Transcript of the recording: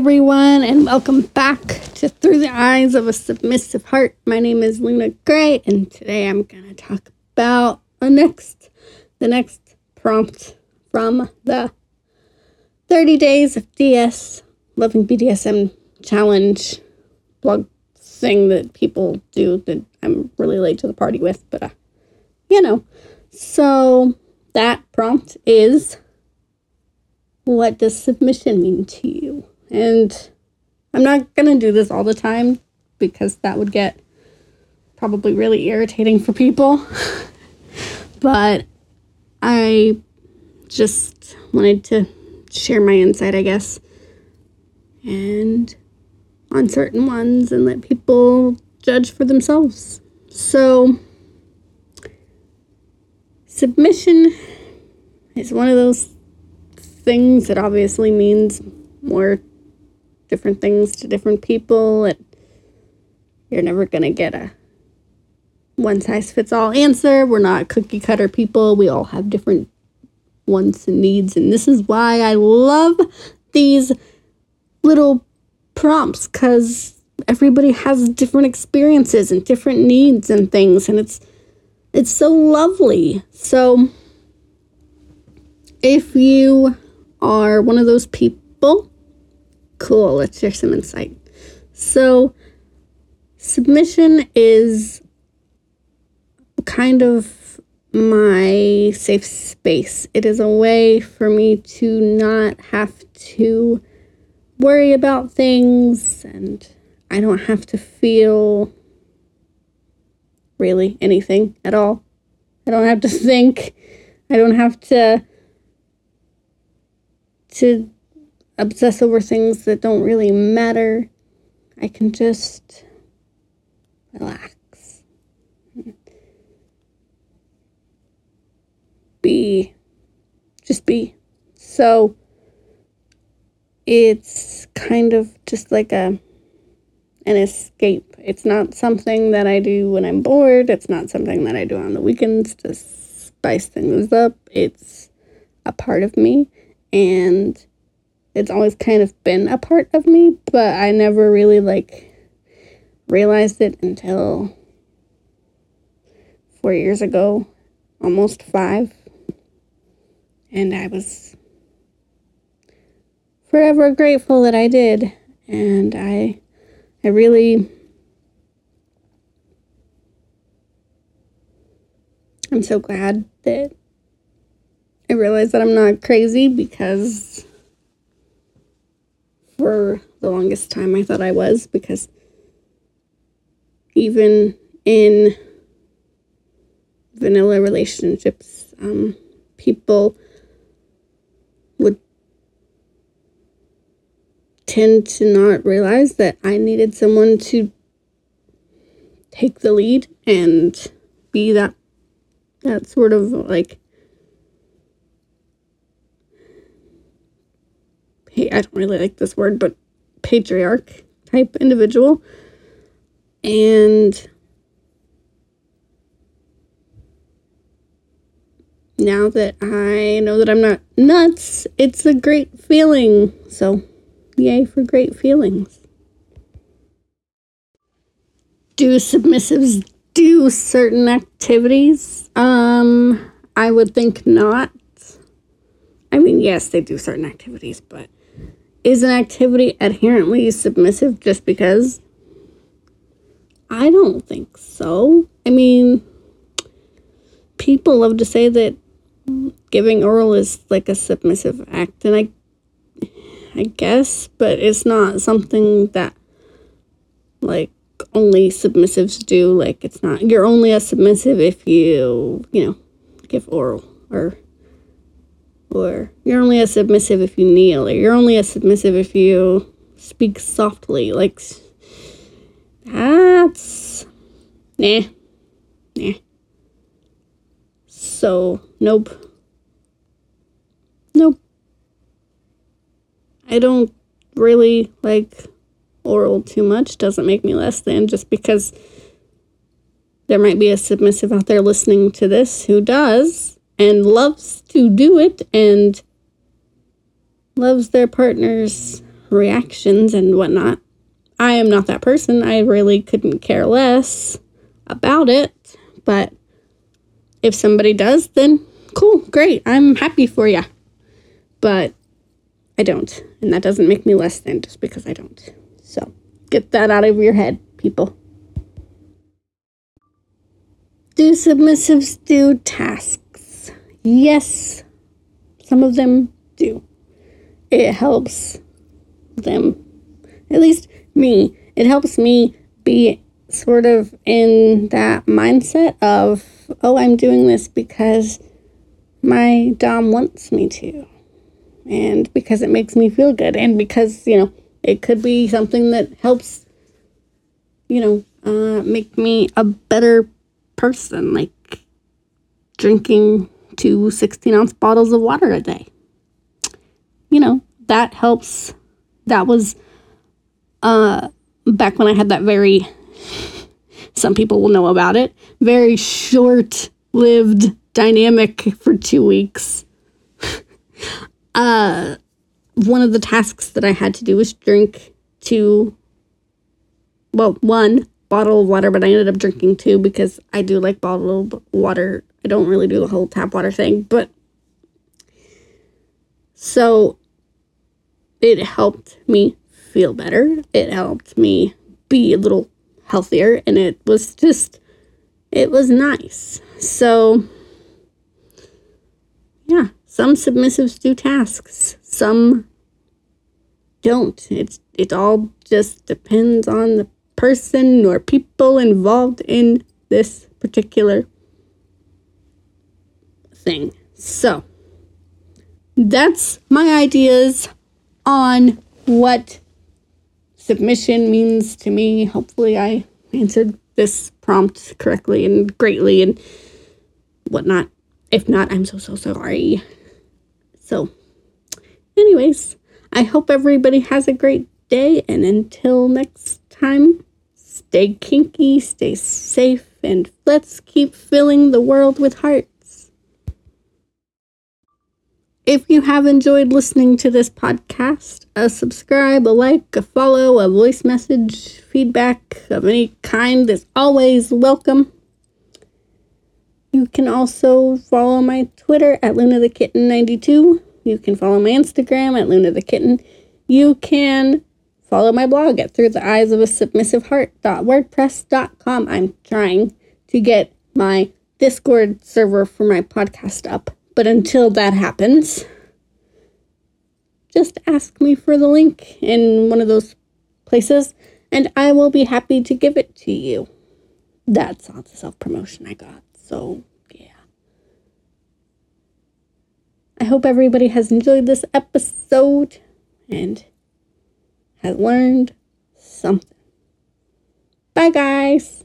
everyone, and welcome back to Through the Eyes of a Submissive Heart. My name is Luna Gray, and today I'm going to talk about the next prompt from the 30 Days of DS Loving BDSM Challenge blog thing that people do that I'm really late to the party with, but So that prompt is, what does submission mean to you? And I'm not going to do this all the time because that would get probably really irritating for people. But I just wanted to share my insight, I guess, and on certain ones and let people judge for themselves. So submission is one of those things that obviously means more different things to different people, and you're never going to get a one-size-fits-all answer. We're not cookie-cutter people. We all have different wants and needs, and this is why I love these little prompts, because everybody has different experiences and different needs and things, and it's so lovely. So if you are one of those people, cool, let's share some insight. So submission is kind of my safe space. It is a way for me to not have to worry about things, and I don't have to feel really anything at all. I don't have to think. I don't have to obsess over things that don't really matter. I can just relax. Just be. So it's kind of just like an escape. It's not something that I do when I'm bored. It's not something that I do on the weekends to spice things up. It's a part of me, and it's always kind of been a part of me, but I never really realized it until 4 years ago, almost 5. And I was forever grateful that I did. And I'm so glad that I realized that I'm not crazy, because for the longest time I thought I was, because even in vanilla relationships, people would tend to not realize that I needed someone to take the lead and be that sort of I don't really like this word, but patriarch type individual. And now that I know that I'm not nuts, it's a great feeling. So, yay for great feelings. Do submissives do certain activities? I would think not. I mean, yes, they do certain activities, but is an activity inherently submissive just because? I don't think so. I mean, people love to say that giving oral is like a submissive act, and I guess, but it's not something that only submissives do. It's not, you're only a submissive if you give oral, or you're only a submissive if you kneel, or you're only a submissive if you speak softly. That's nah. So nope. I don't really like oral too much. Doesn't make me less than, just because there might be a submissive out there listening to this who does and loves to do it and loves their partner's reactions and whatnot. I am not that person. I really couldn't care less about it. But if somebody does, then cool, great. I'm happy for ya. But I don't. And that doesn't make me less than just because I don't. So get that out of your head, people. Do submissives do tasks? Yes, some of them do. It helps them, at least me, it helps me be sort of in that mindset of, oh, I'm doing this because my dom wants me to, and because it makes me feel good, and because, it could be something that helps, make me a better person, like drinking 2 16-ounce bottles of water a day. That helps. That was back when I had that very, some people will know about it, very short-lived dynamic for 2 weeks. One of the tasks that I had to do was drink 1 bottle of water, but I ended up drinking 2 because I do like bottled water. I don't really do the whole tap water thing, but so it helped me feel better. It helped me be a little healthier, and it was nice. So, yeah, some submissives do tasks. Some don't. It all just depends on the person or people involved in this particular thing. So, that's my ideas on what submission means to me. Hopefully I answered this prompt correctly and greatly and whatnot. If not, I'm so sorry. So, anyways, I hope everybody has a great day, and until next time, stay kinky, stay safe, and let's keep filling the world with hearts. If you have enjoyed listening to this podcast, a subscribe, a like, a follow, a voice message, feedback of any kind is always welcome. You can also follow my Twitter at LunaTheKitten92. You can follow my Instagram at LunaTheKitten. You can follow my blog at throughtheeyesofasubmissiveheart.wordpress.com. I'm trying to get my Discord server for my podcast up. But until that happens, just ask me for the link in one of those places, and I will be happy to give it to you. That's all the self-promotion I got, so yeah. I hope everybody has enjoyed this episode and has learned something. Bye, guys.